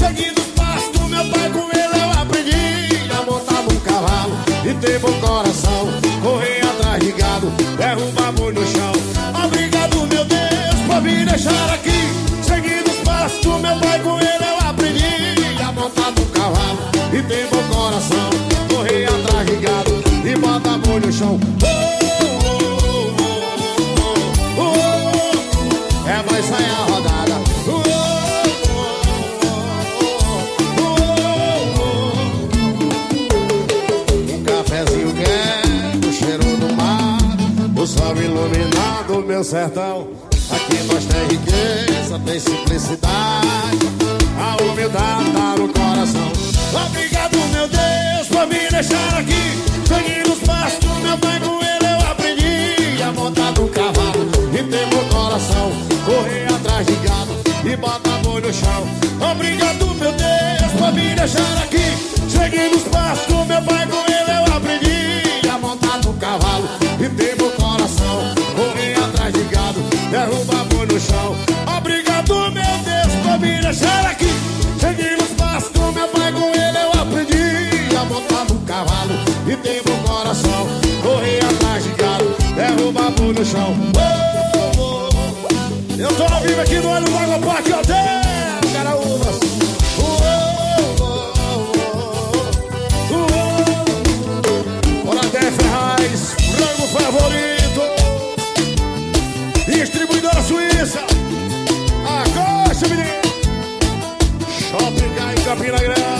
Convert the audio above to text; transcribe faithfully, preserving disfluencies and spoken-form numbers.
seguindo os passos do meu pai, com ele eu aprendi a montar num cavalo e ter bom coração, correr atrás de gado, derrubar boi no chão. Obrigado, meu Deus, por me deixar aqui, seguindo os passos do meu pai, com ele eu aprendi a montar num cavalo e ter bom coração, correr atrás de gado e botar boi no chão. É, vai sair a rodada. Uh, uh, uh, uh. Um cafezinho quente, o cheiro do mar, o sol iluminado, meu sertão. Aqui nós tem riqueza, tem simplicidade, a humildade tá no coração. Obrigado, meu Deus, por me deixar aqui, seguindo os passos do meu pai, com ele eu aprendi a montar no cavalo e ter bom coração, correr atrás de gado e botar boi no chão. Obrigado, meu Deus, por me deixar aqui, seguindo os passos do meu pai, com ele eu aprendi a montar no cavalo e ter bom coração, correr atrás de gado, derrubar boi no chão. Obrigado, meu Deus, por me deixar aqui, seguindo os passos do meu pai, com ele eu aprendi a montar no cavalo e ter bom coração, correr atrás de gado, derrubar boi no chão. Eu tô ao vivo aqui no Olho do Água Parque Hotel Caraúbas. Bonaté Ferraz, frango favorito, distribuidora Suíça, Acosta, menino. Shopping Campina Grande.